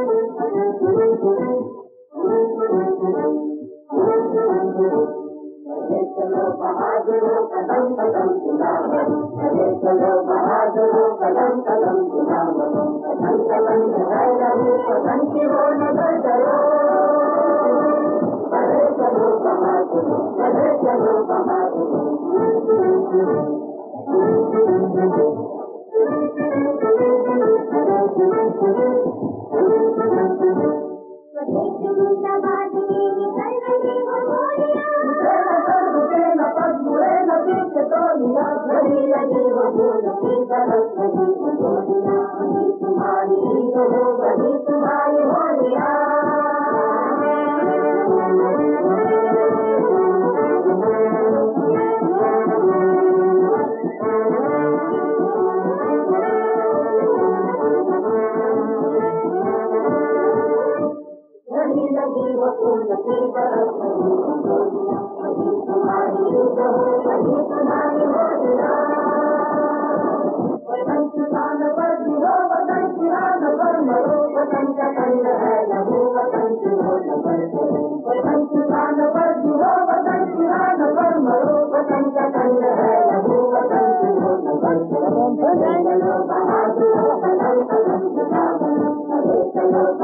चलो बहादुरों कदम कदम गुलाम, चले चलो बहादुरों कदम कदम गुलाम, कदम कदम है रही कदम की वो नजर करो, चले चलो बहादुरों, चले चलो बहादुरों। तुम्हारी तो हो बड़ी तुम्हारी होलिया, लगी वो फूल की बरस तुम्हारी तो हो बड़ी तुम्हारी होलिया, वतन किसान पर गिरो वतन किसान पर मरो, वतन का कंड है लहू वतन की हो नजर करो, वतन किसान पर गिरो वतन किसान पर मरो, वतन का कंड है लहू वतन की हो नजर करो, चलो बहादुरों कदम कदम गुलाम, चलो